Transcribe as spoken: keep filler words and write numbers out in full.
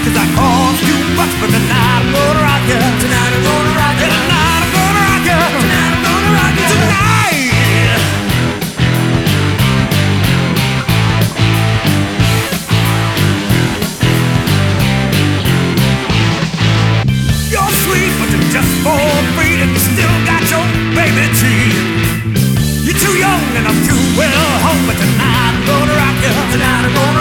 'cause I cost too much, but tonight I'm gonna rock you. Tonight I'm gonna rock you. Tonight I'm gonna rock you. Tonight I'm gonna rock you. Tonight. You're sweet, but you're just for free, and you still got your baby teeth. You're too young and I'm too well home, but tonight I'm gonna rock you. Tonight I'm gonna